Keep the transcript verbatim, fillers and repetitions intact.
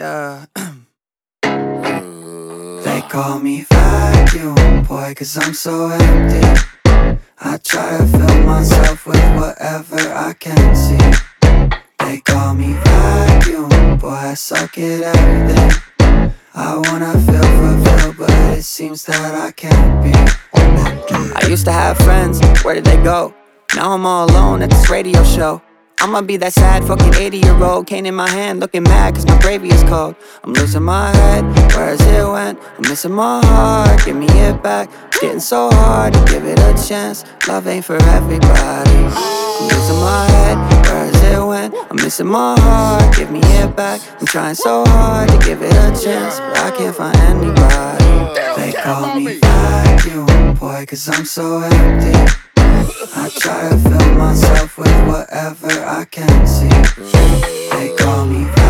uh They call me vacuum boy, cause I'm so empty. I try to fill myself with whatever I can see. They call me vacuum boy, I suck at everything. I wanna feel fulfilled, but it seems that I can't be. I used to have friends, where did they go? Now I'm all alone at this radio show. I'ma be that sad fucking eighty year old, cane in my hand, looking mad cause my gravy is cold. I'm losing my head, where has it went? I'm missing my heart, give me it back. It's getting so hard to give it a chance. Love ain't for everybody. I'm losing my head, where has it went? I'm missing my heart, give me it back. I'm trying so hard to give it a chance, but I can't find anybody. They call me vacuum boy, cause I'm so empty. I try to fill myself with whatever I can see. They call me